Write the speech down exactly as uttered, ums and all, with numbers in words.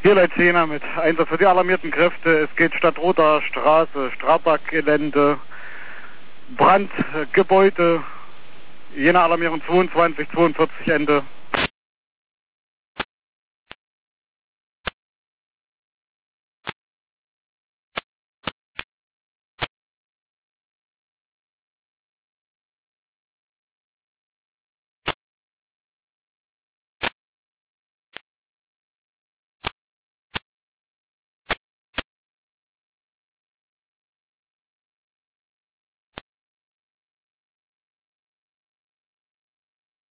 Vierleitz Jena mit Einsatz für die alarmierten Kräfte. Es geht Stadtroter Straße, Strabag-Gelände, Brand, Gebäude, Jena Alarmierung zweiundzwanzig, zweiundvierzig Ende.